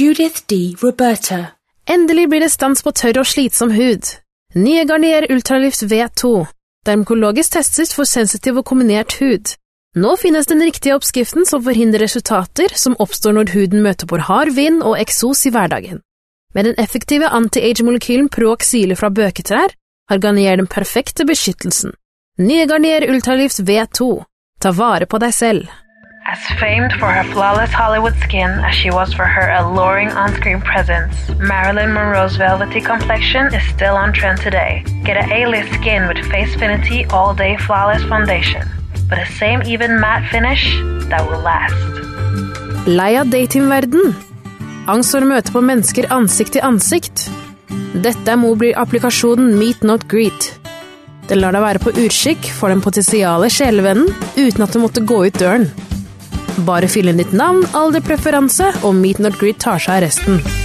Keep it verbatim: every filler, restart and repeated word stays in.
Judith D. Roberta. Endelig blir det stans på tørr og slitsom hud. Nye Garnier Ultralift V to. Dermkologisk testet for sensitiv og kombinert hud. Nå finnes den riktige oppskriften som forhindrer resultater som oppstår når huden møter på hard vind og eksos i hverdagen. Med den effektive anti-age-molekylen Proaxyle fra bøketrær har Garnier den perfekte beskyttelsen. Nye Garnier Ultralift V to. Ta vare på deg selv. As famed for her flawless Hollywood skin as she was for her alluring on-screen presence, Marilyn Monroe's velvety complexion is still on trend today. Get an A-list skin with Facefinity All-Day Flawless Foundation, but a same even matte finish that will last. Lei av datingverden. Angst for å møte på mennesker ansikt til ansikt. Dette er Mobley-applikasjonen Meet Not Greet. Den lar deg være på utskikk for den potensiale sjelevennen uten at du måtte gå ut døren. Bare fyll inn ditt navn, alder, preferanse, og Meet Not Greet tar seg av resten.